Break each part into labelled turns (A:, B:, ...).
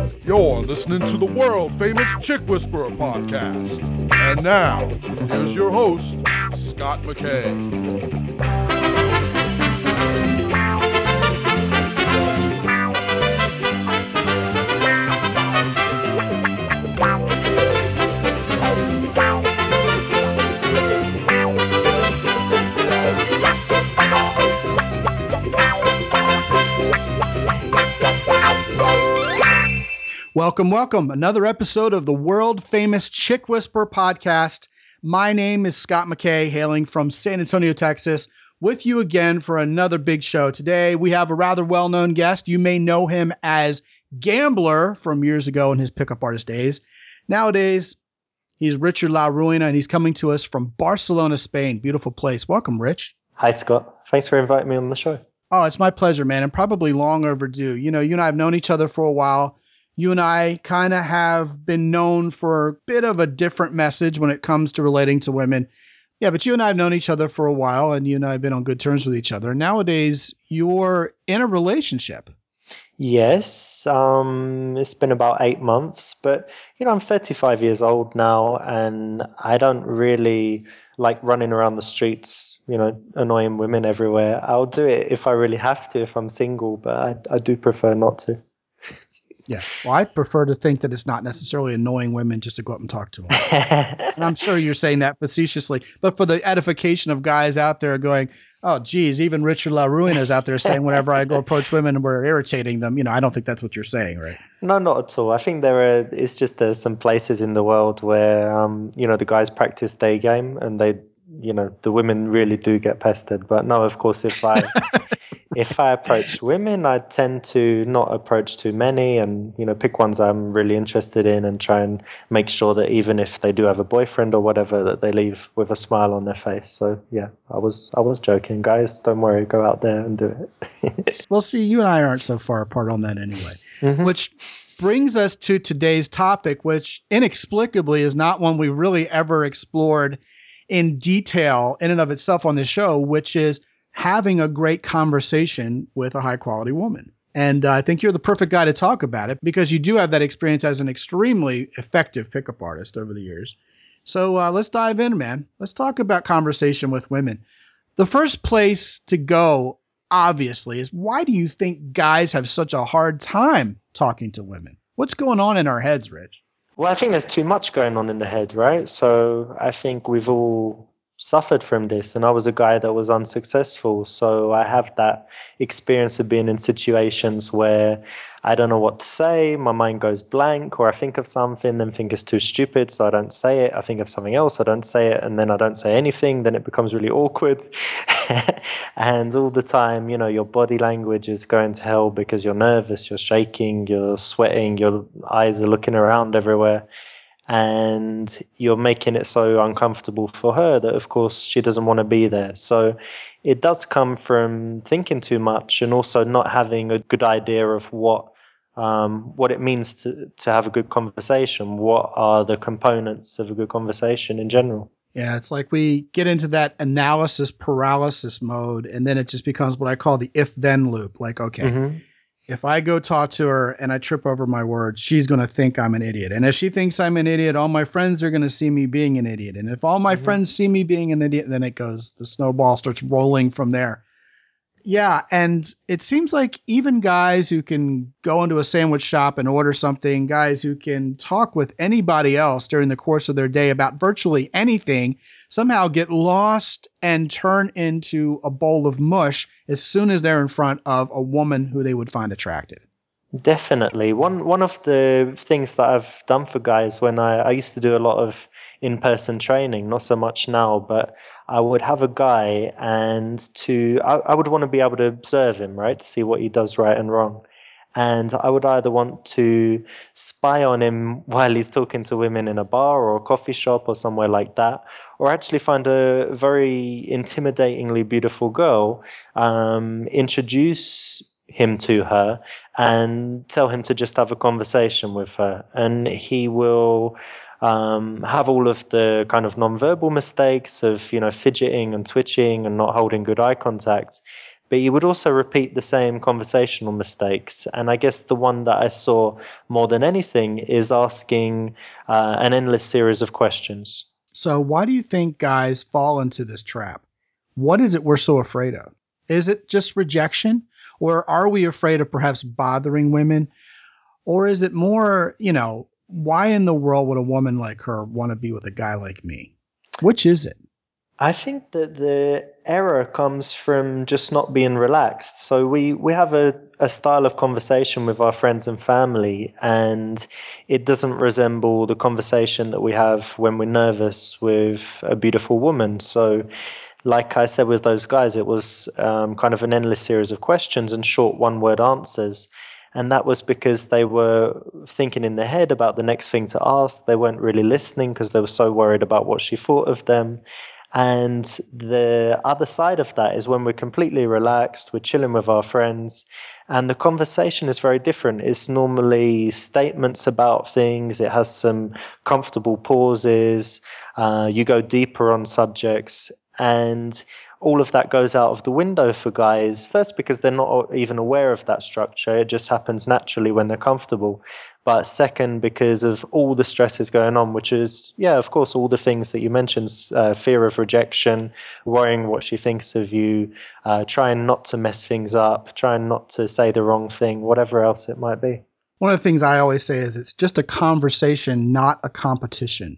A: You're listening to the world famous Chick Whisperer podcast. And now, here's your host, Scott McKay.
B: Welcome, welcome. Another episode of the world famous Chick Whisperer podcast. My name is Scott McKay, hailing from San Antonio, Texas, with you again for another big show. Today, we have a rather well-known guest. You may know him as Gambler from years ago in his pickup artist days. Nowadays, he's Richard La Ruina, and he's coming to us from Barcelona, Spain. Beautiful place. Welcome, Rich.
C: Hi, Scott. Thanks for inviting me on the show.
B: Oh, it's my pleasure, man, and probably long overdue. You know, you and I have known each other for a while. You and I kind of have been known for a bit of a different message when it comes to relating to women. Yeah, but you and I have known each other for a while, and you and I have been on good terms with each other. Nowadays, you're in a relationship.
C: Yes, it's been about 8 months, but I'm 35 years old now, and I don't really like running around the streets, annoying women everywhere. I'll do it if I really have to, if I'm single, but I do prefer not to.
B: Yes. Well, I prefer to think that it's not necessarily annoying women just to go up and talk to them. And I'm sure you're saying that facetiously, but for the edification of guys out there going, oh, geez, even Richard La Ruina is out there saying whenever I go approach women and we're irritating them, I don't think that's what you're saying, right?
C: No, not at all. I think there's some places in the world where, the guys practice their game and the women really do get pestered. But no, of course, if I approach women, I tend to not approach too many and, pick ones I'm really interested in and try and make sure that even if they do have a boyfriend or whatever, that they leave with a smile on their face. So, yeah, I was joking, guys. Don't worry. Go out there and do it.
B: Well, see, you and I aren't so far apart on that anyway,
C: Mm-hmm.
B: Which brings us to today's topic, which inexplicably is not one we really ever explored in detail in and of itself on this show, which is having a great conversation with a high quality woman. And I think you're the perfect guy to talk about it because you do have that experience as an extremely effective pickup artist over the years. So let's dive in, man. Let's talk about conversation with women. The first place to go, obviously, is why do you think guys have such a hard time talking to women? What's going on in our heads, Rich?
C: Well, I think there's too much going on in the head, right? So I think we've all suffered from this, and I was a guy that was unsuccessful. So I have that experience of being in situations where I don't know what to say, my mind goes blank, or I think of something, then think it's too stupid, so I don't say it. I think of something else, I don't say it, and then I don't say anything, then it becomes really awkward. And all the time, your body language is going to hell because you're nervous, you're shaking, you're sweating, your eyes are looking around everywhere. And you're making it so uncomfortable for her that, of course, she doesn't want to be there. So it does come from thinking too much and also not having a good idea of what it means to have a good conversation. What are the components of a good conversation in general?
B: Yeah, it's like we get into that analysis paralysis mode, and then it just becomes what I call the if-then loop. Like, okay,
C: Mm-hmm.
B: if I go talk to her and I trip over my words, she's going to think I'm an idiot. And if she thinks I'm an idiot, all my friends are going to see me being an idiot. And if all my friends see me being an idiot, then the snowball starts rolling from there. Yeah, and it seems like even guys who can go into a sandwich shop and order something, guys who can talk with anybody else during the course of their day about virtually anything, somehow get lost and turn into a bowl of mush as soon as they're in front of a woman who they would find attractive.
C: Definitely. One of the things that I've done for guys when I used to do a lot of in-person training, not so much now, but I would have a guy and I would want to be able to observe him, right? To see what he does right and wrong. And I would either want to spy on him while he's talking to women in a bar or a coffee shop or somewhere like that, or actually find a very intimidatingly beautiful girl, introduce him to her and tell him to just have a conversation with her. And he will have all of the kind of nonverbal mistakes of, fidgeting and twitching and not holding good eye contact. but he would also repeat the same conversational mistakes. And I guess the one that I saw more than anything is asking an endless series of questions.
B: So why do you think guys fall into this trap? What is it we're so afraid of? Is it just rejection? Or are we afraid of perhaps bothering women? Or is it more, why in the world would a woman like her want to be with a guy like me? Which is it?
C: I think that the error comes from just not being relaxed. So we have a style of conversation with our friends and family, and it doesn't resemble the conversation that we have when we're nervous with a beautiful woman. So like I said with those guys, it was kind of an endless series of questions and short one-word answers. And that was because they were thinking in their head about the next thing to ask. They weren't really listening because they were so worried about what she thought of them. And the other side of that is when we're completely relaxed, we're chilling with our friends, and the conversation is very different. It's normally statements about things, it has some comfortable pauses, you go deeper on subjects, and all of that goes out of the window for guys. First, because they're not even aware of that structure, it just happens naturally when they're comfortable. But second, because of all the stresses going on, which is, yeah, of course, all the things that you mentioned, fear of rejection, worrying what she thinks of you, trying not to mess things up, trying not to say the wrong thing, whatever else it might be.
B: One of the things I always say is it's just a conversation, not a competition.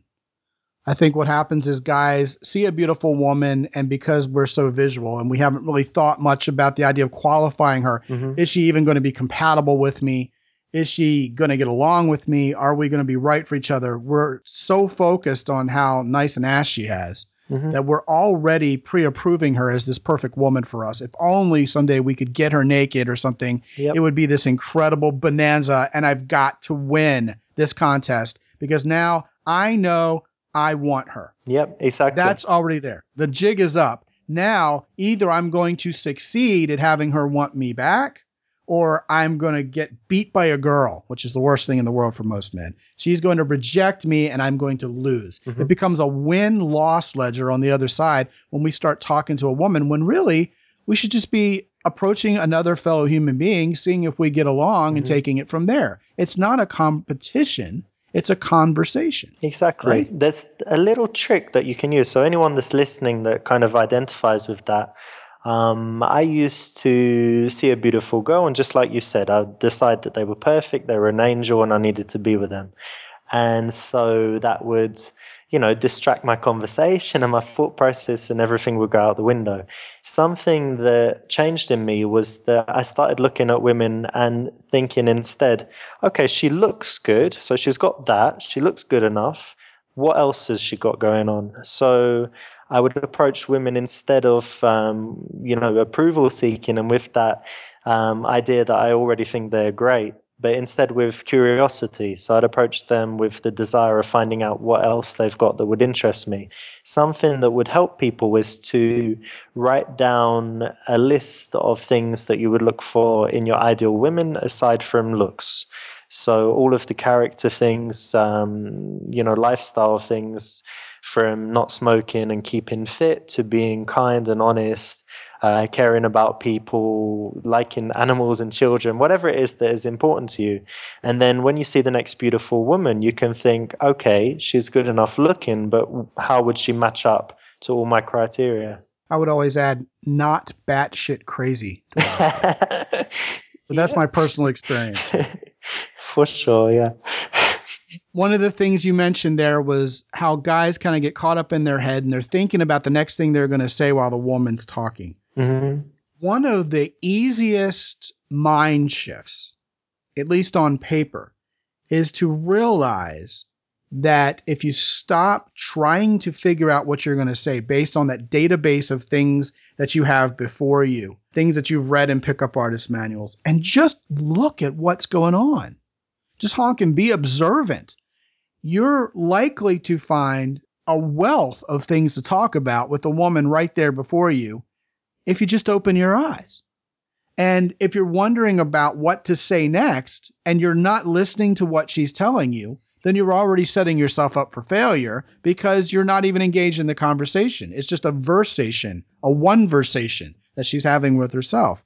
B: I think what happens is guys see a beautiful woman, and because we're so visual and we haven't really thought much about the idea of qualifying her, is she even going to be compatible with me? Is she going to get along with me? Are we going to be right for each other? We're so focused on how nice an ass she has that we're already pre-approving her as this perfect woman for us. If only someday we could get her naked or something, it would be this incredible bonanza, and I've got to win this contest because now I know I want her.
C: Yep, exactly.
B: That's already there. The jig is up. Now, either I'm going to succeed at having her want me back, or I'm going to get beat by a girl, which is the worst thing in the world for most men. She's going to reject me and I'm going to lose. It becomes a win-loss ledger on the other side when we start talking to a woman, when really we should just be approaching another fellow human being, seeing if we get along and taking it from there. It's not a competition. It's a conversation.
C: Exactly.
B: Right?
C: There's a little trick that you can use. So anyone that's listening that kind of identifies with that, I used to see a beautiful girl, and just like you said, I decided that they were perfect, they were an angel, and I needed to be with them. And so that would, distract my conversation and my thought process, and everything would go out the window. Something that changed in me was that I started looking at women and thinking instead, okay, she looks good. So she's got that. She looks good enough. What else has she got going on? So I would approach women instead of, approval seeking, and with that idea that I already think they're great, but instead with curiosity. So I'd approach them with the desire of finding out what else they've got that would interest me. Something that would help people is to write down a list of things that you would look for in your ideal women aside from looks. So all of the character things, lifestyle things, from not smoking and keeping fit to being kind and honest, caring about people, liking animals and children, whatever it is that is important to you. And then when you see the next beautiful woman, you can think, okay, she's good enough looking, but how would she match up to all my criteria?
B: I would always add, not batshit crazy. But that's my personal experience.
C: For sure, yeah.
B: One of the things you mentioned there was how guys kind of get caught up in their head and they're thinking about the next thing they're going to say while the woman's talking. One of the easiest mind shifts, at least on paper, is to realize that if you stop trying to figure out what you're going to say based on that database of things that you have before you, things that you've read in pickup artist manuals, and just look at what's going on, just honk and be observant, you're likely to find a wealth of things to talk about with the woman right there before you if you just open your eyes. And if you're wondering about what to say next and you're not listening to what she's telling you, then you're already setting yourself up for failure because you're not even engaged in the conversation. It's just a versation, a one versation. that she's having with herself.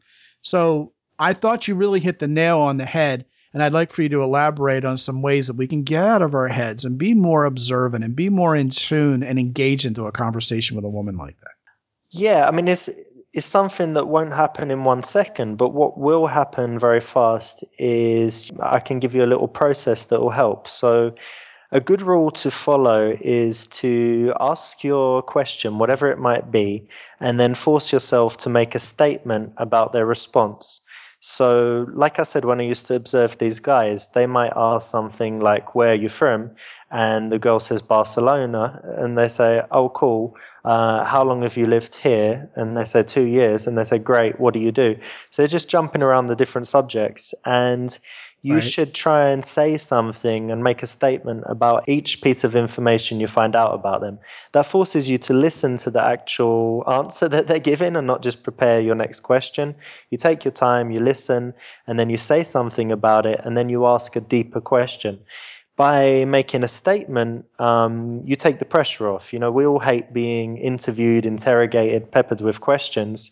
B: So I thought you really hit the nail on the head. And I'd like for you to elaborate on some ways that we can get out of our heads and be more observant and be more in tune and engage into a conversation with a woman like that.
C: Yeah, I mean, it's something that won't happen in 1 second, but what will happen very fast is I can give you a little process that will help. So a good rule to follow is to ask your question, whatever it might be, and then force yourself to make a statement about their response. So, like I said, when I used to observe these guys, they might ask something like, "Where are you from?" And the girl says, "Barcelona." And they say, "Oh, cool. How long have you lived here?" And they say, "2 years." And they say, "Great. What do you do?" So they're just jumping around the different subjects. And you should try and say something and make a statement about each piece of information you find out about them. That forces you to listen to the actual answer that they're giving and not just prepare your next question. You take your time, you listen, and then you say something about it, and then you ask a deeper question. By making a statement, you take the pressure off. You know, we all hate being interviewed, interrogated, peppered with questions.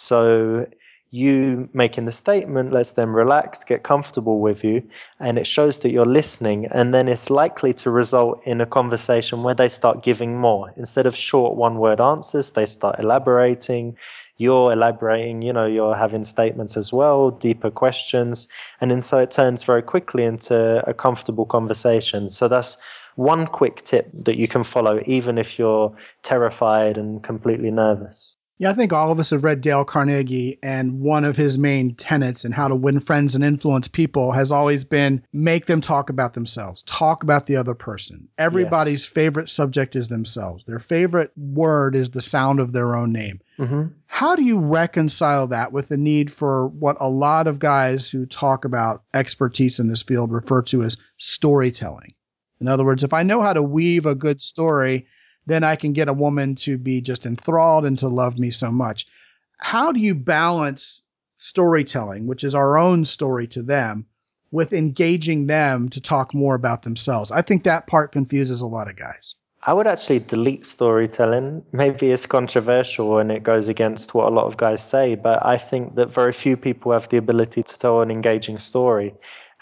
C: So you making the statement lets them relax, get comfortable with you, and it shows that you're listening. And then it's likely to result in a conversation where they start giving more. Instead of short one-word answers, they start elaborating. You're elaborating, you know, you're having statements as well, deeper questions. And then so it turns very quickly into a comfortable conversation. So that's one quick tip that you can follow, even if you're terrified and completely nervous.
B: Yeah, I think all of us have read Dale Carnegie, and one of his main tenets in how to win friends and influence people has always been make them talk about themselves, talk about the other person. Everybody's favorite subject is themselves. Their favorite word is the sound of their own name.
C: Mm-hmm.
B: How do you reconcile that with the need for what a lot of guys who talk about expertise in this field refer to as storytelling? In other words, if I know how to weave a good story, then I can get a woman to be just enthralled and to love me so much. How do you balance storytelling, which is our own story to them, with engaging them to talk more about themselves? I think that part confuses a lot of guys.
C: I would actually delete storytelling. Maybe it's controversial and it goes against what a lot of guys say, but I think that very few people have the ability to tell an engaging story.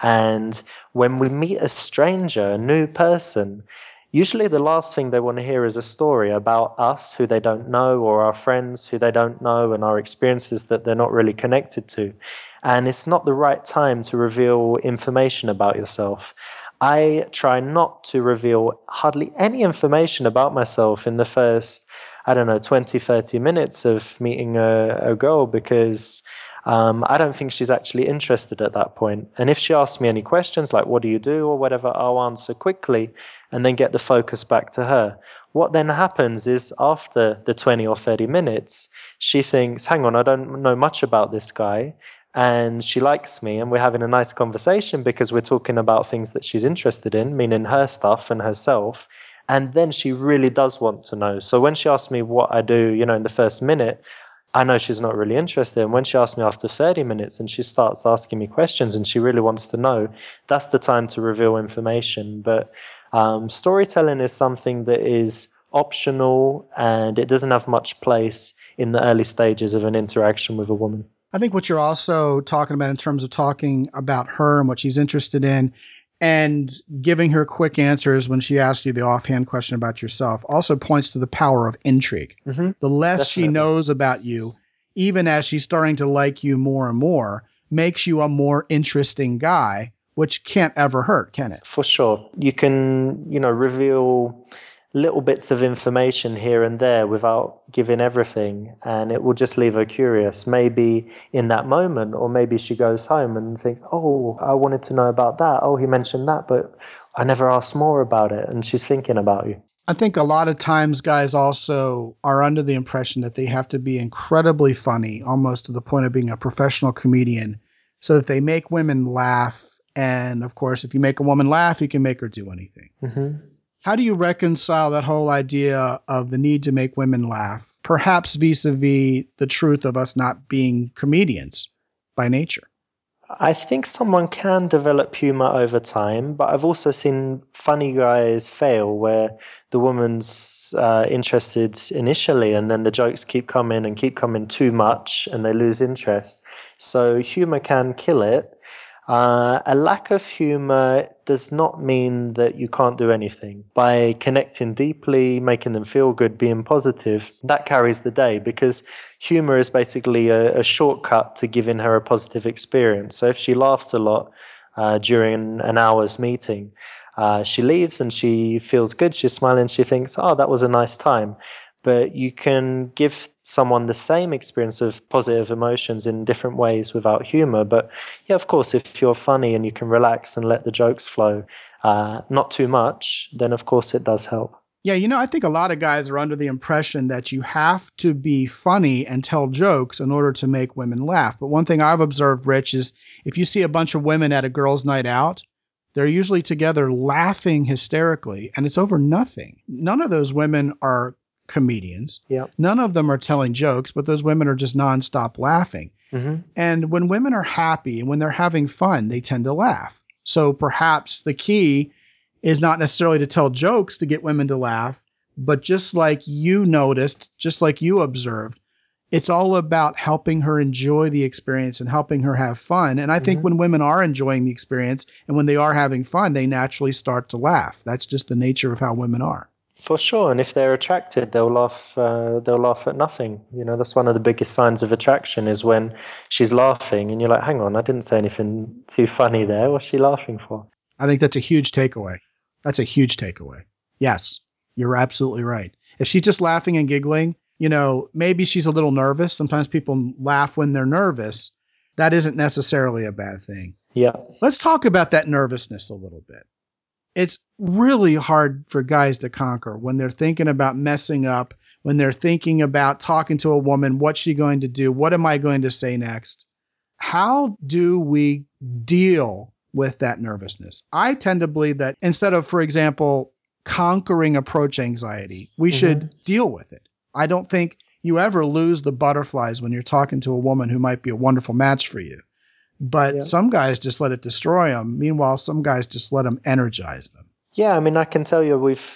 C: And when we meet a stranger, a new person, usually the last thing they want to hear is a story about us who they don't know, or our friends who they don't know, and our experiences that they're not really connected to. And it's not the right time to reveal information about yourself. I try not to reveal hardly any information about myself in the first, 20, 30 minutes of meeting a girl, because I don't think she's actually interested at that point. And if she asks me any questions like, "What do you do?" or whatever, I'll answer quickly and then get the focus back to her. What then happens is after the 20 or 30 minutes, she thinks, "Hang on, I don't know much about this guy." And she likes me, and we're having a nice conversation because we're talking about things that she's interested in, meaning her stuff and herself. And then she really does want to know. So when she asks me what I do, in the first minute, I know she's not really interested. And when she asks me after 30 minutes and she starts asking me questions and she really wants to know, that's the time to reveal information. But storytelling is something that is optional, and it doesn't have much place in the early stages of an interaction with a woman.
B: I think what you're also talking about in terms of talking about her and what she's interested in and giving her quick answers when she asks you the offhand question about yourself also points to the power of intrigue.
C: Mm-hmm.
B: The less
C: Definitely.
B: she knows about you, even as she's starting to like you more and more, makes you a more interesting guy, which can't ever hurt, can it?
C: For sure. You can, reveal little bits of information here and there without giving everything, and it will just leave her curious. Maybe in that moment, or maybe she goes home and thinks, "Oh, I wanted to know about that. Oh, he mentioned that, but I never asked more about it." And she's thinking about you.
B: I think a lot of times guys also are under the impression that they have to be incredibly funny, almost to the point of being a professional comedian, so that they make women laugh. And of course, if you make a woman laugh, you can make her do anything.
C: Mm-hmm.
B: How do you reconcile that whole idea of the need to make women laugh, perhaps vis-a-vis the truth of us not being comedians by nature?
C: I think someone can develop humor over time, but I've also seen funny guys fail where the woman's interested initially and then the jokes keep coming too much and they lose interest. So humor can kill it. A lack of humor does not mean that you can't do anything. By connecting deeply, making them feel good, being positive, that carries the day because humor is basically a shortcut to giving her a positive experience. So if she laughs a lot during an hour's meeting, she leaves and she feels good, she's smiling, she thinks, oh, that was a nice time. But you can give someone the same experience of positive emotions in different ways without humor. But yeah, of course, if you're funny and you can relax and let the jokes flow, not too much, then of course it does help.
B: Yeah, I think a lot of guys are under the impression that you have to be funny and tell jokes in order to make women laugh. But one thing I've observed, Rich, is if you see a bunch of women at a girls' night out, they're usually together laughing hysterically, and it's over nothing. None of those women are comedians.
C: Yeah.
B: None of them are telling jokes, but those women are just nonstop laughing.
C: Mm-hmm.
B: And when women are happy and when they're having fun, they tend to laugh. So perhaps the key is not necessarily to tell jokes to get women to laugh, but just like you noticed, just like you observed, it's all about helping her enjoy the experience and helping her have fun. And I think when women are enjoying the experience and when they are having fun, they naturally start to laugh. That's just the nature of how women are.
C: For sure, and if they're attracted, they'll laugh. They'll laugh at nothing. That's one of the biggest signs of attraction is when she's laughing, and you're like, "Hang on, I didn't say anything too funny there. What's she laughing for?"
B: I think that's a huge takeaway. That's a huge takeaway. Yes, you're absolutely right. If she's just laughing and giggling, maybe she's a little nervous. Sometimes people laugh when they're nervous. That isn't necessarily a bad thing.
C: Yeah.
B: Let's talk about that nervousness a little bit. It's really hard for guys to conquer when they're thinking about messing up, when they're thinking about talking to a woman. What's she going to do? What am I going to say next? How do we deal with that nervousness? I tend to believe that instead of, for example, conquering approach anxiety, we should deal with it. I don't think you ever lose the butterflies when you're talking to a woman who might be a wonderful match for you. But some guys just let it destroy them. Meanwhile, some guys just let them energize them.
C: Yeah, I mean, I can tell you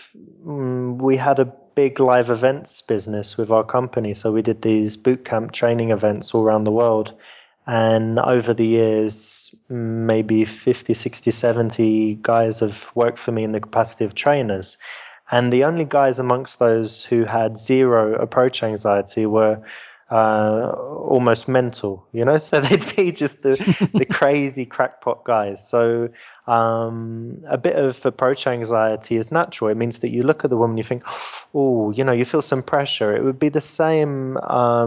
C: we had a big live events business with our company. So we did these boot camp training events all around the world. And over the years, maybe 50, 60, 70 guys have worked for me in the capacity of trainers. And the only guys amongst those who had zero approach anxiety were almost mental, so they'd be just the crazy crackpot guys. So a bit of approach anxiety is natural. It means that you look at the woman, you think, oh, you feel some pressure. It would be the same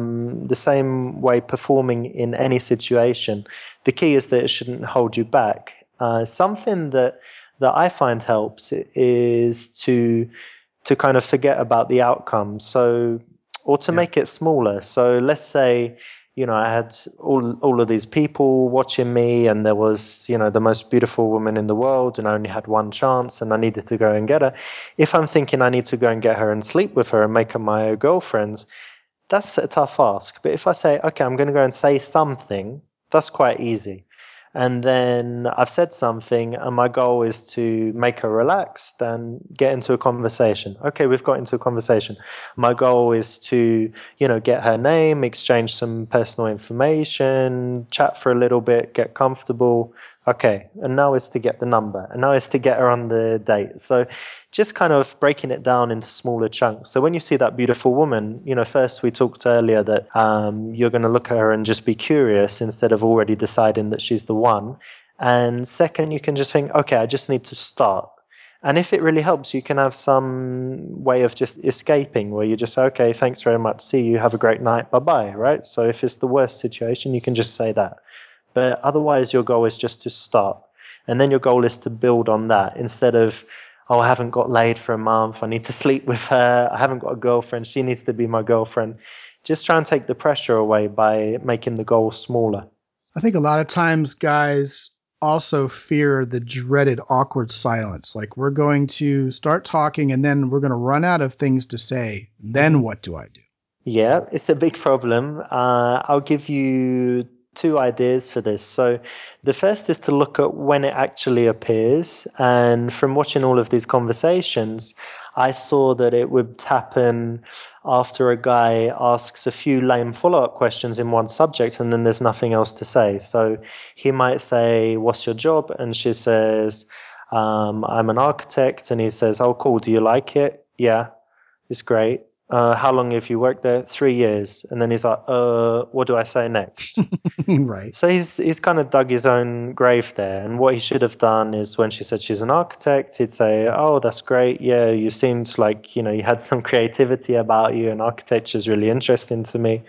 C: way performing in any situation. The key is that it shouldn't hold you back. Something that I find helps is to kind of forget about the outcome. So, or to make it smaller. So let's say, I had all of these people watching me and there was, the most beautiful woman in the world and I only had one chance and I needed to go and get her. If I'm thinking I need to go and get her and sleep with her and make her my girlfriend, that's a tough ask. But if I say, okay, I'm going to go and say something, that's quite easy. And then I've said something and my goal is to make her relaxed and get into a conversation. Okay, we've got into a conversation. My goal is to, get her name, exchange some personal information, chat for a little bit, get comfortable. Okay, and now it's to get the number, and now it's to get her on the date. So just kind of breaking it down into smaller chunks. So when you see that beautiful woman, first we talked earlier that you're going to look at her and just be curious instead of already deciding that she's the one. And second, you can just think, okay, I just need to start. And if it really helps, you can have some way of just escaping where you just say, okay, thanks very much. See you. Have a great night. Bye-bye, right? So if it's the worst situation, you can just say that. But otherwise, your goal is just to start. And then your goal is to build on that instead of, oh, I haven't got laid for a month. I need to sleep with her. I haven't got a girlfriend. She needs to be my girlfriend. Just try and take the pressure away by making the goal smaller.
B: I think a lot of times guys also fear the dreaded awkward silence. Like we're going to start talking and then we're going to run out of things to say. Then what do I do?
C: Yeah, it's a big problem. I'll give you two ideas for this. So the first is to look at when it actually appears. And from watching all of these conversations, I saw that it would happen after a guy asks a few lame follow-up questions in one subject and then there's nothing else to say. So he might say, "What's your job?" And she says, "I'm an architect." And he says, "Oh, cool. Do you like it?" "Yeah, it's great." "How long have you worked there?" "3 years." And then he's like, what do I say next?"
B: Right.
C: So he's kind of dug his own grave there. And what he should have done is when she said she's an architect, he'd say, "Oh, that's great. Yeah, you seemed like, you had some creativity about you, and architecture is really interesting to me.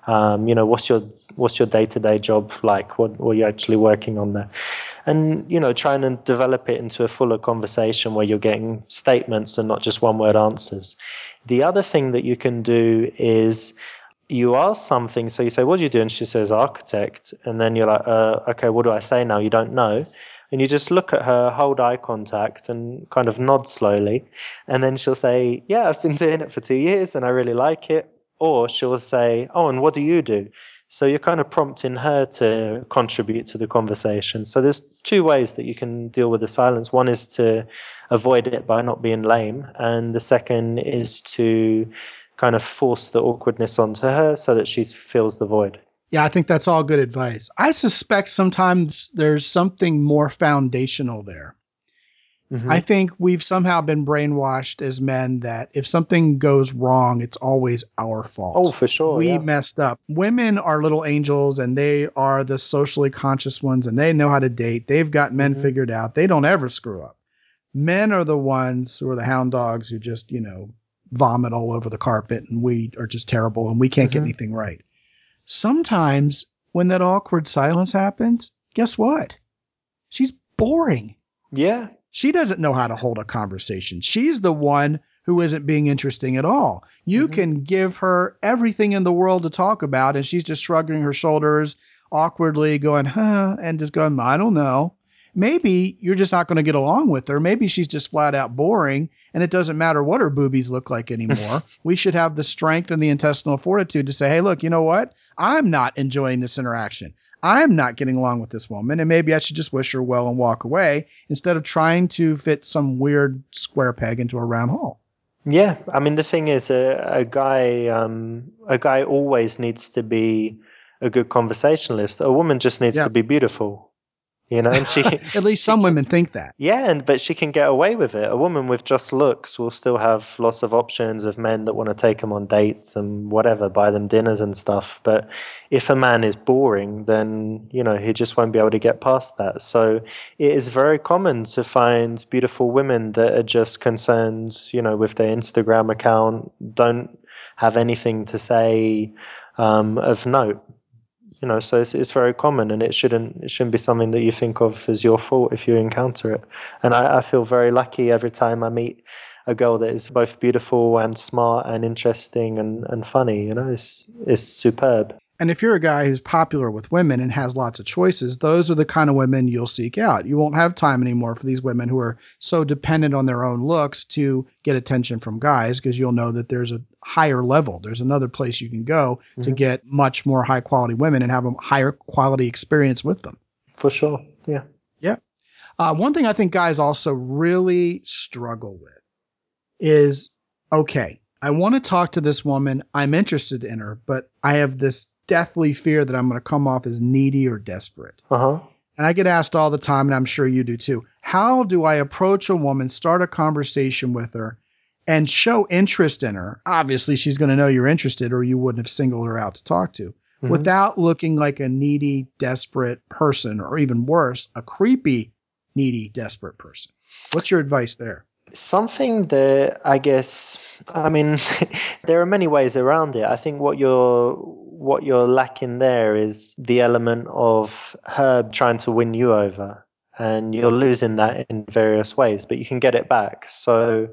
C: What's your day-to-day job like? What are you actually working on there?" And, trying to develop it into a fuller conversation where you're getting statements and not just one-word answers. The other thing that you can do is you ask something. So you say, "What do you do?" And she says, "Architect." And then you're like, "Okay, what do I say now?" You don't know. And you just look at her, hold eye contact, and kind of nod slowly. And then she'll say, "Yeah, I've been doing it for 2 years and I really like it." Or she'll say, "Oh, and what do you do?" So you're kind of prompting her to contribute to the conversation. So there's two ways that you can deal with the silence. One is to avoid it by not being lame. And the second is to kind of force the awkwardness onto her so that she feels the void.
B: Yeah, I think that's all good advice. I suspect sometimes there's something more foundational there.
C: Mm-hmm.
B: I think we've somehow been brainwashed as men that if something goes wrong, it's always our fault.
C: Oh, for sure.
B: We
C: Yeah.
B: messed up. Women are little angels and they are the socially conscious ones and they know how to date. They've got men figured out. They don't ever screw up. Men are the ones who are the hound dogs who just, vomit all over the carpet and we are just terrible and we can't get anything right. Sometimes when that awkward silence happens, guess what? She's boring.
C: Yeah.
B: She doesn't know how to hold a conversation. She's the one who isn't being interesting at all. You can give her everything in the world to talk about, and she's just shrugging her shoulders awkwardly, going, huh, and just going, I don't know. Maybe you're just not going to get along with her. Maybe she's just flat out boring, and it doesn't matter what her boobies look like anymore. We should have the strength and the intestinal fortitude to say, hey, look, you know what? I'm not enjoying this interaction. I'm not getting along with this woman, and maybe I should just wish her well and walk away instead of trying to fit some weird square peg into a round hole.
C: Yeah, I mean the thing is, a guy always needs to be a good conversationalist. A woman just needs to be beautiful, and she
B: At least
C: she
B: some
C: can,
B: women think that.
C: yeah, but she can get away with it. A woman with just looks will still have lots of options of men that want to take them on dates and whatever, buy them dinners and stuff. But if a man is boring, then, he just won't be able to get past that. So it is very common to find beautiful women that are just concerned, with their Instagram account, don't have anything to say of note. So it's very common, and it shouldn't be something that you think of as your fault if you encounter it. And I feel very lucky every time I meet a girl that is both beautiful and smart and interesting and funny. It's superb.
B: And if you're a guy who's popular with women and has lots of choices, those are the kind of women you'll seek out. You won't have time anymore for these women who are so dependent on their own looks to get attention from guys, because you'll know that there's a higher level. There's another place you can go to get much more high quality women and have a higher quality experience with them.
C: For sure. Yeah.
B: Yeah. One thing I think guys also really struggle with is, okay, I want to talk to this woman. I'm interested in her, but I have this deathly fear that I'm going to come off as needy or desperate.
C: Uh-huh.
B: And I get asked all the time, and I'm sure you do too. How do I approach a woman, start a conversation with her, and show interest in her? Obviously, she's going to know you're interested, or you wouldn't have singled her out to talk to, without looking like a needy, desperate person, or even worse, a creepy, needy, desperate person. What's your advice there?
C: Something that I guess, I mean, there are many ways around it. I think what you're lacking there is the element of her trying to win you over, and you're losing that in various ways, but you can get it back. So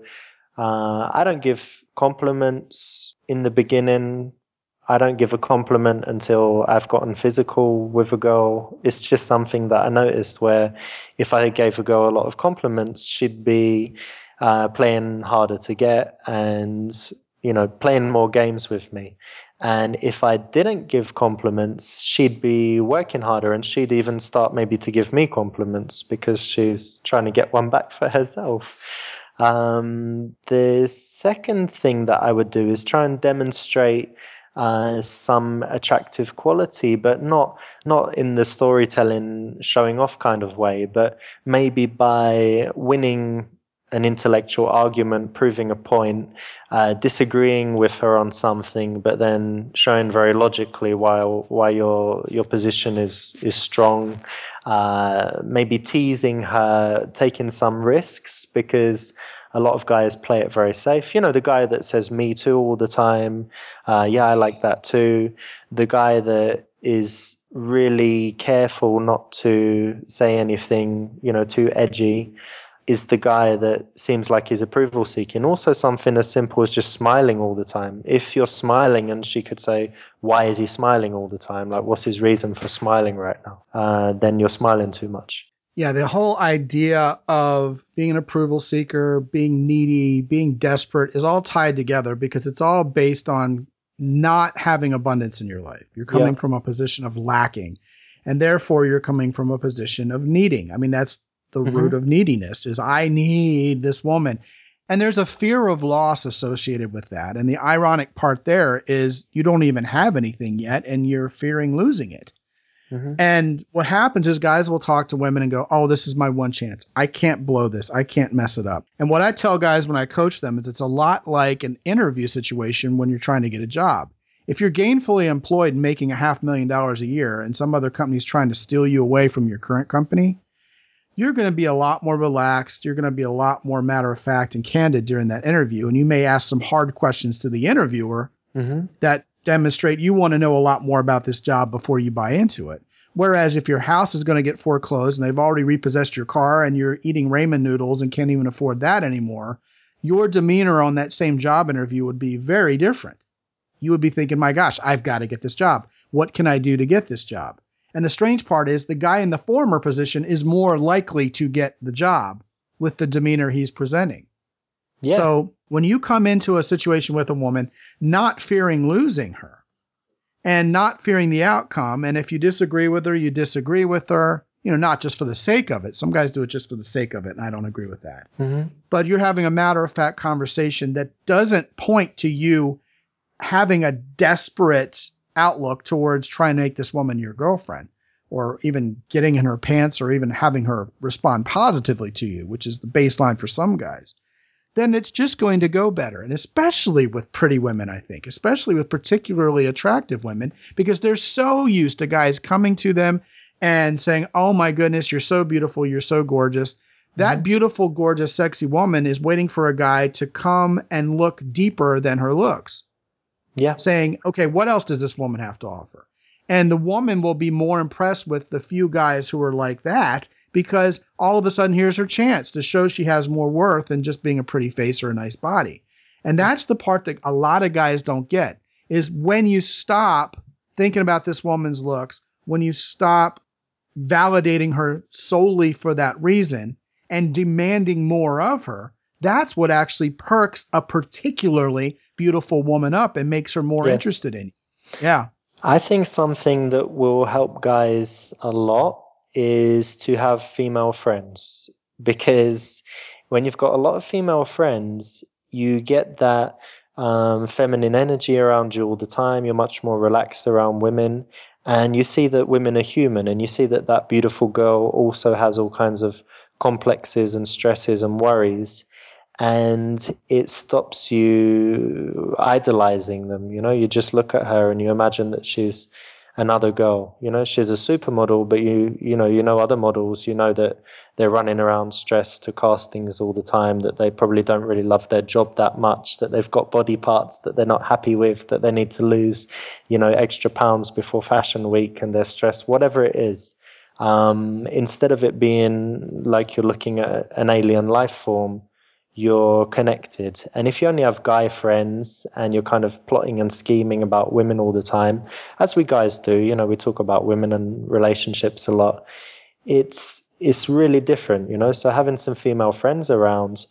C: I don't give compliments in the beginning. I don't give a compliment until I've gotten physical with a girl. It's just something that I noticed where if I gave a girl a lot of compliments, she'd be playing harder to get and, playing more games with me. And if I didn't give compliments, she'd be working harder, and she'd even start maybe to give me compliments because she's trying to get one back for herself. The second thing that I would do is try and demonstrate some attractive quality, but not in the storytelling, showing off kind of way, but maybe by winning an intellectual argument, proving a point, disagreeing with her on something, but then showing very logically why your position is strong. Maybe teasing her, taking some risks, because a lot of guys play it very safe. You know, the guy that says "me too" all the time. Yeah, I like that too. The guy that is really careful not to say anything, too edgy, is the guy that seems like he's approval seeking. Also, something as simple as just smiling all the time. If you're smiling and she could say, why is he smiling all the time? Like, what's his reason for smiling right now? Then you're smiling too much.
B: Yeah, the whole idea of being an approval seeker, being needy, being desperate is all tied together because it's all based on not having abundance in your life. You're coming from a position of lacking, and therefore you're coming from a position of needing. I mean, that's the root of neediness is I need this woman. And there's a fear of loss associated with that. And the ironic part there is you don't even have anything yet and you're fearing losing it. And what happens is guys will talk to women and go, oh, this is my one chance. I can't blow this. I can't mess it up. And what I tell guys when I coach them is it's a lot like an interview situation when you're trying to get a job. If you're gainfully employed and making $500,000 a year and some other company's trying to steal you away from your current company, you're going to be a lot more relaxed. You're going to be a lot more matter of fact and candid during that interview. And you may ask some hard questions to the interviewer that demonstrate you want to know a lot more about this job before you buy into it. Whereas if your house is going to get foreclosed and they've already repossessed your car and you're eating ramen noodles and can't even afford that anymore, your demeanor on that same job interview would be very different. You would be thinking, my gosh, I've got to get this job. What can I do to get this job? And the strange part is the guy in the former position is more likely to get the job with the demeanor he's presenting. Yeah. So when you come into a situation with a woman, not fearing losing her and not fearing the outcome, and if you disagree with her, you disagree with her, not just for the sake of it. Some guys do it just for the sake of it, and I don't agree with that. But you're having a matter-of-fact conversation that doesn't point to you having a desperate outlook towards trying to make this woman your girlfriend or even getting in her pants or even having her respond positively to you, which is the baseline for some guys, then it's just going to go better. And especially with pretty women, I think, especially with particularly attractive women, because they're so used to guys coming to them and saying, oh my goodness, you're so beautiful, you're so gorgeous. That beautiful, gorgeous, sexy woman is waiting for a guy to come and look deeper than her looks. Yeah. Saying, okay, what else does this woman have to offer? And the woman will be more impressed with the few guys who are like that because all of a sudden here's her chance to show she has more worth than just being a pretty face or a nice body. And that's the part that a lot of guys don't get is when you stop thinking about this woman's looks, when you stop validating her solely for that reason and demanding more of her, that's what actually perks a particularly beautiful woman up and makes her more interested in you. Yeah.
C: I think something that will help guys a lot is to have female friends, because when you've got a lot of female friends, you get that feminine energy around you all the time. You're much more relaxed around women, and you see that women are human, and you see that that beautiful girl also has all kinds of complexes and stresses and worries. And it stops you idolizing them. You just look at her and you imagine that she's another girl. She's a supermodel, but you know other models. You know that they're running around stressed to castings all the time, that they probably don't really love their job that much, that they've got body parts that they're not happy with, that they need to lose, extra pounds before fashion week, and they're stressed, whatever it is. Instead of it being like you're looking at an alien life form, you're connected. And if you only have guy friends and you're kind of plotting and scheming about women all the time, as we guys do, we talk about women and relationships a lot, it's really different, so having some female friends around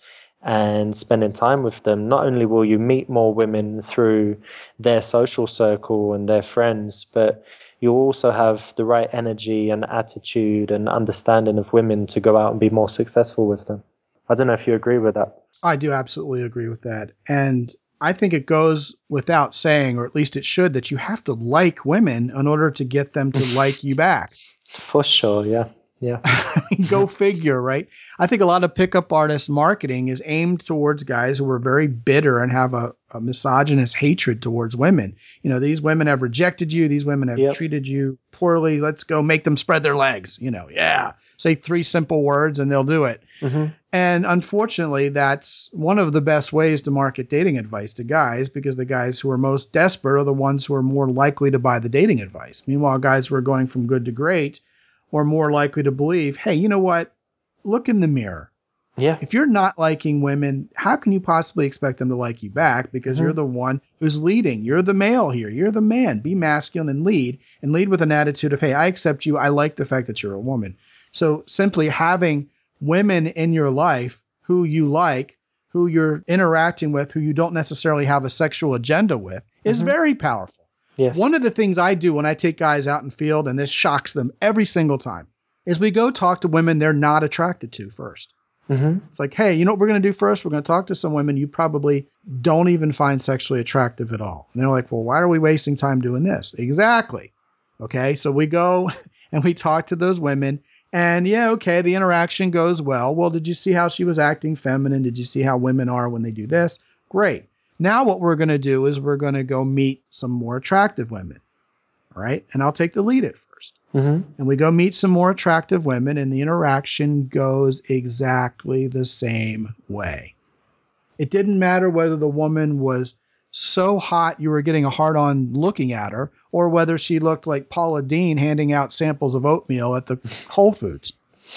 C: and spending time with them, not only will you meet more women through their social circle and their friends, but you'll also have the right energy and attitude and understanding of women to go out and be more successful with them. I don't know if you agree with that.
B: I do absolutely agree with that. And I think it goes without saying, or at least it should, that you have to like women in order to get them to like you back.
C: For sure, yeah. Yeah.
B: Go figure, right? I think a lot of pickup artist marketing is aimed towards guys who are very bitter and have a misogynist hatred towards women. You know, these women have rejected you. These women have
C: Yep.
B: treated you poorly. Let's go make them spread their legs. You know, yeah. Say 3 simple words and they'll do it.
C: Mm-hmm.
B: And unfortunately, that's one of the best ways to market dating advice to guys, because the guys who are most desperate are the ones who are more likely to buy the dating advice. Meanwhile, guys who are going from good to great are more likely to believe, hey, you know what? Look in the mirror.
C: Yeah.
B: If you're not liking women, how can you possibly expect them to like you back? Because you're the one who's leading. You're the male here. You're the man. Be masculine and lead with an attitude of, hey, I accept you. I like the fact that you're a woman. So simply having women in your life who you like, who you're interacting with, who you don't necessarily have a sexual agenda with, is very powerful.
C: Yes.
B: One of the things I do when I take guys out in field, and this shocks them every single time, is we go talk to women they're not attracted to first. It's like, hey, you know what we're going to do first? We're going to talk to some women you probably don't even find sexually attractive at all. And they're like, well, why are we wasting time doing this? Exactly. Okay. So we go and we talk to those women, and yeah, okay, the interaction goes well. Well, did you see how she was acting feminine? Did you see how women are when they do this? Great. Now what we're going to do is we're going to go meet some more attractive women. All right. And I'll take the lead at first. And we go meet some more attractive women, and the interaction goes exactly the same way. It didn't matter whether the woman was so hot you were getting a hard on looking at her, or whether she looked like Paula Deen handing out samples of oatmeal at the Whole Foods.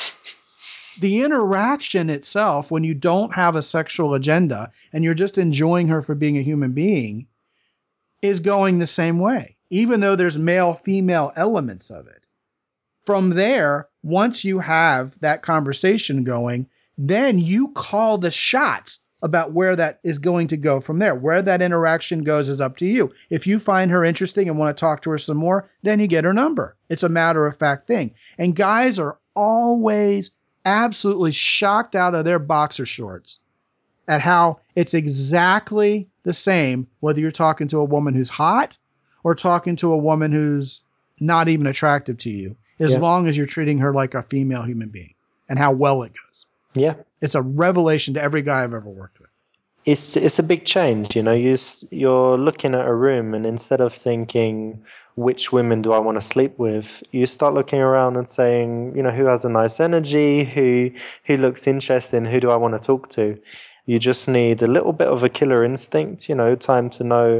B: The interaction itself, when you don't have a sexual agenda and you're just enjoying her for being a human being, is going the same way, even though there's male-female elements of it. From there, once you have that conversation going, then you call the shots about where that is going to go from there. Where that interaction goes is up to you. If you find her interesting and want to talk to her some more, then you get her number. It's a matter of fact thing. And guys are always absolutely shocked out of their boxer shorts at how it's exactly the same whether you're talking to a woman who's hot or talking to a woman who's not even attractive to you, as long as you're treating her like a female human being, and how well it goes.
C: Yeah.
B: It's a revelation to every guy I've ever worked with.
C: It's a big change, you know. You're looking at a room, and instead of thinking which women do I want to sleep with, you start looking around and saying, you know, who has a nice energy, who looks interesting, who do I want to talk to. You just need a little bit of a killer instinct, you know, time to know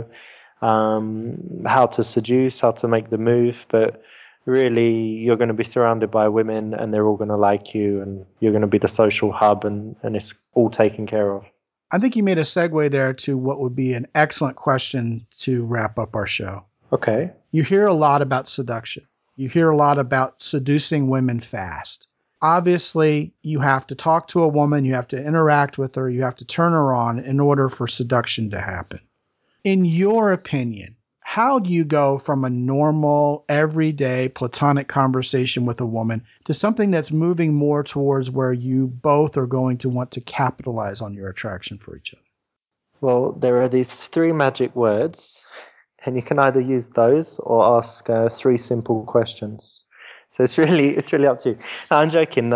C: how to seduce, how to make the move, but really you're going to be surrounded by women and they're all going to like you, and you're going to be the social hub, and it's all taken care of.
B: I think you made a segue there to what would be an excellent question to wrap up our show.
C: Okay.
B: You hear a lot about seduction. You hear a lot about seducing women fast. Obviously, you have to talk to a woman, you have to interact with her, you have to turn her on in order for seduction to happen. In your opinion, how do you go from a normal, everyday, platonic conversation with a woman to something that's moving more towards where you both are going to want to capitalize on your attraction for each other?
C: Well, there are these 3 magic words, and you can either use those or ask 3 simple questions. So it's really up to you. No, I'm joking.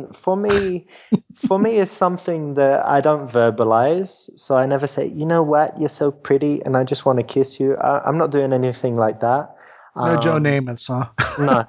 C: For me, it's something that I don't verbalize. So I never say, you know what, you're so pretty, and I just want to kiss you. I'm not doing anything like that.
B: No Joe Namath, huh?
C: No.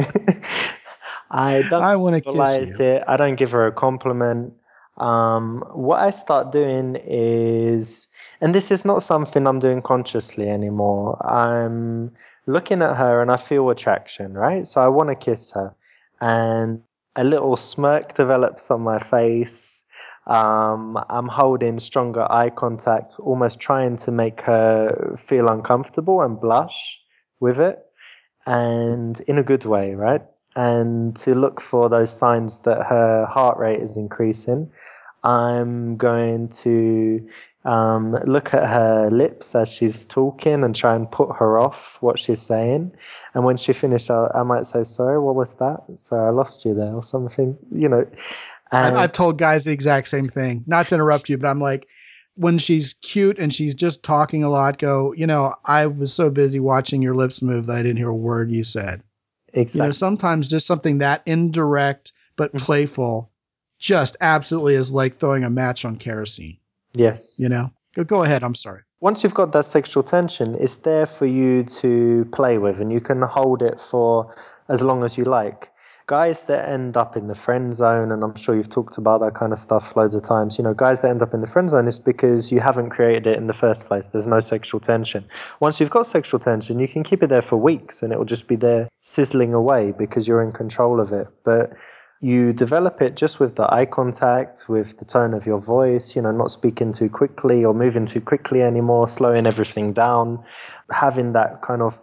C: I don't
B: I want to kiss
C: verbalize
B: you.
C: it. I don't give her a compliment. What I start doing is, and this is not something I'm doing consciously anymore. I'm looking at her and I feel attraction, right? So I want to kiss her, and a little smirk develops on my face. I'm holding stronger eye contact, almost trying to make her feel uncomfortable and blush with it, and in a good way, right? And to look for those signs that her heart rate is increasing. I'm going to look at her lips as she's talking and try and put her off what she's saying. And when she finished, I might say, sorry, what was that? Sorry, I lost you there or something, you know.
B: I've told guys the exact same thing. Not to interrupt you, but I'm like, when she's cute and she's just talking a lot, go, I was so busy watching your lips move that I didn't hear a word you said.
C: Exactly.
B: Sometimes just something that indirect but playful just absolutely is like throwing a match on kerosene.
C: Yes.
B: Go ahead. I'm sorry.
C: Once you've got that sexual tension, it's there for you to play with, and you can hold it for as long as you like. Guys that end up in the friend zone, and I'm sure you've talked about that kind of stuff loads of times, guys that end up in the friend zone is because you haven't created it in the first place. There's no sexual tension. Once you've got sexual tension, you can keep it there for weeks and it will just be there sizzling away because you're in control of it. But you develop it just with the eye contact, with the tone of your voice, not speaking too quickly or moving too quickly anymore, slowing everything down, having that kind of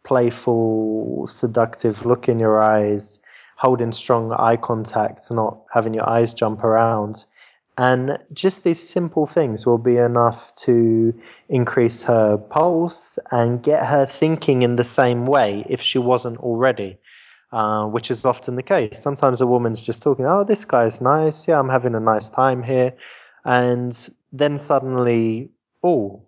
C: playful, seductive look in your eyes, holding strong eye contact, not having your eyes jump around. And just these simple things will be enough to increase her pulse and get her thinking in the same way if she wasn't already. Which is often the case. Sometimes a woman's just talking, oh, this guy's nice. Yeah, I'm having a nice time here. And then suddenly, oh,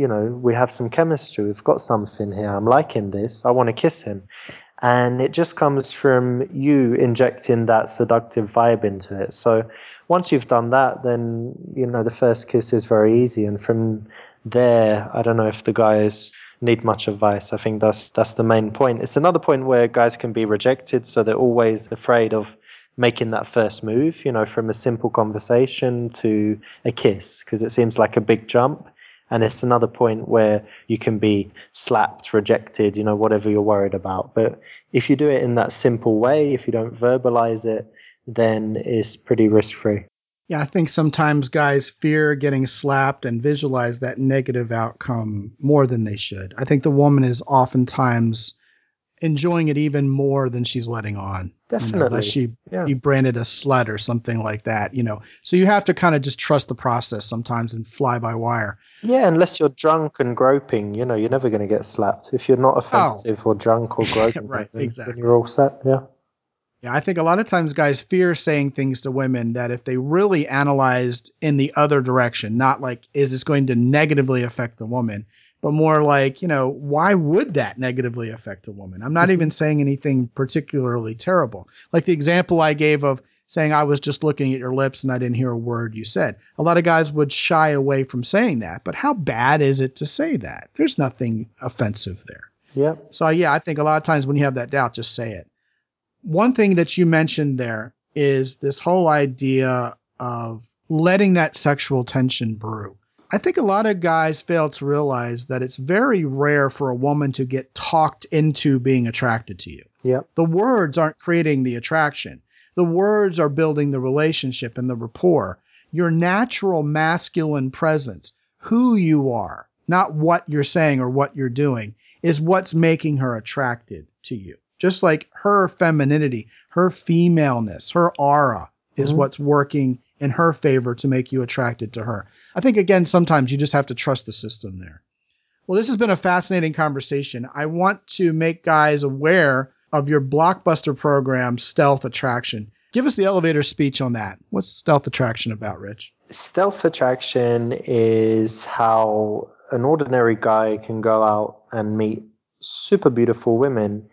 C: we have some chemistry. We've got something here. I'm liking this. I want to kiss him. And it just comes from you injecting that seductive vibe into it. So once you've done that, then, the first kiss is very easy. And from there, I don't know if the guys need much advice. I think that's the main point. It's another point where guys can be rejected. So they're always afraid of making that first move, from a simple conversation to a kiss, because it seems like a big jump. And it's another point where you can be slapped, rejected, whatever you're worried about. But if you do it in that simple way, if you don't verbalize it, then it's pretty risk-free.
B: Yeah, I think sometimes guys fear getting slapped and visualize that negative outcome more than they should. I think the woman is oftentimes enjoying it even more than she's letting on.
C: Definitely.
B: Unless she be branded a slut or something like that, So you have to kind of just trust the process sometimes and fly by wire.
C: Yeah, unless you're drunk and groping, you're never going to get slapped. If you're not offensive or drunk or groping,
B: right, exactly.
C: then you're all set, yeah.
B: Yeah, I think a lot of times guys fear saying things to women that if they really analyzed in the other direction, not like, is this going to negatively affect the woman, but more like, why would that negatively affect a woman? I'm not even saying anything particularly terrible. Like the example I gave of saying I was just looking at your lips and I didn't hear a word you said. A lot of guys would shy away from saying that, but how bad is it to say that? There's nothing offensive there.
C: Yeah.
B: So yeah, I think a lot of times when you have that doubt, just say it. One thing that you mentioned there is this whole idea of letting that sexual tension brew. I think a lot of guys fail to realize that it's very rare for a woman to get talked into being attracted to you.
C: Yep.
B: The words aren't creating the attraction. The words are building the relationship and the rapport. Your natural masculine presence, who you are, not what you're saying or what you're doing, is what's making her attracted to you. Just like her femininity, her femaleness, her aura is what's working in her favor to make you attracted to her. I think, again, sometimes you just have to trust the system there. Well, this has been a fascinating conversation. I want to make guys aware of your blockbuster program, Stealth Attraction. Give us the elevator speech on that. What's Stealth Attraction about, Rich?
C: Stealth attraction is how an ordinary guy can go out and meet super beautiful women.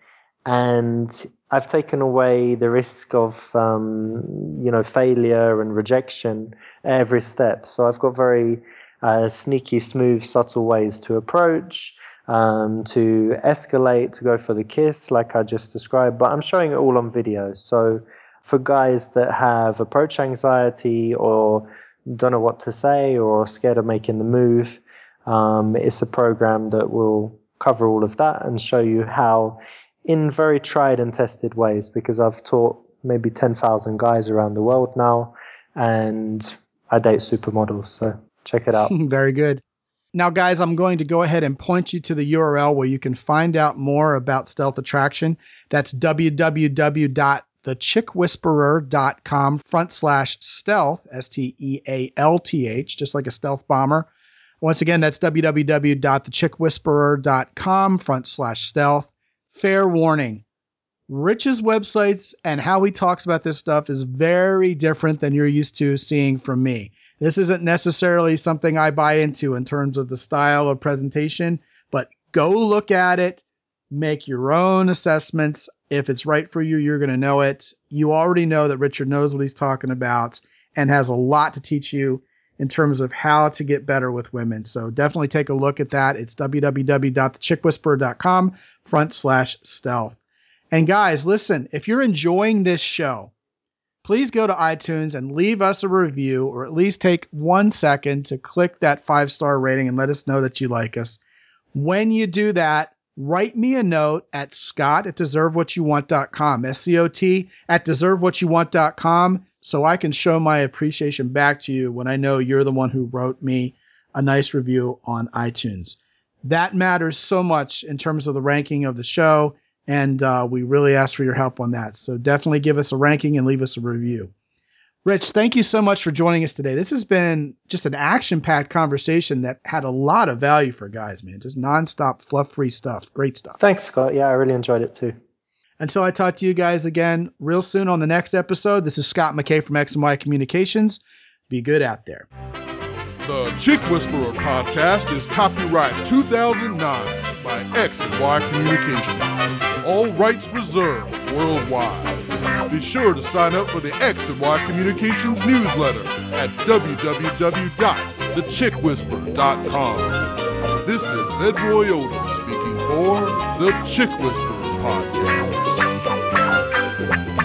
C: And I've taken away the risk of, failure and rejection at every step. So I've got very sneaky, smooth, subtle ways to approach, to escalate, to go for the kiss, like I just described. But I'm showing it all on video. So for guys that have approach anxiety or don't know what to say or scared of making the move, it's a program that will cover all of that and show you how, in very tried and tested ways, because I've taught maybe 10,000 guys around the world now, and I date supermodels, so check it out.
B: Very good. Now, guys, I'm going to go ahead and point you to the URL where you can find out more about Stealth Attraction. That's www thechickwhisperer.com/stealth, STEALTH, just like a stealth bomber. Once again, that's www.thechickwhisperer.com/stealth. Fair warning. Rich's websites and how he talks about this stuff is very different than you're used to seeing from me. This isn't necessarily something I buy into in terms of the style of presentation, but go look at it, make your own assessments. If it's right for you, you're going to know it. You already know that Richard knows what he's talking about and has a lot to teach you in terms of how to get better with women. So definitely take a look at that. It's www.thechickwhisperer.com/stealth. And guys, listen, if you're enjoying this show, please go to iTunes and leave us a review, or at least take 1 second to click that 5-star rating and let us know that you like us. When you do that, write me a note at scott@deservewhatyouwant.com, SCOT@deservewhatyouwant.com, so I can show my appreciation back to you when I know you're the one who wrote me a nice review on iTunes. That matters so much in terms of the ranking of the show. And we really ask for your help on that. So definitely give us a ranking and leave us a review. Rich, thank you so much for joining us today. This has been just an action-packed conversation that had a lot of value for guys, man. Just nonstop, fluff-free stuff. Great stuff.
C: Thanks, Scott. Yeah, I really enjoyed it too.
B: Until I talk to you guys again real soon on the next episode, this is Scott McKay from X&Y Communications. Be good out there.
A: The Chick Whisperer podcast is copyright 2009 by X&Y Communications. All rights reserved worldwide. Be sure to sign up for the X&Y Communications newsletter at www.thechickwhisperer.com. This is Ed Roy Odom speaking for the Chick Whisperer podcast.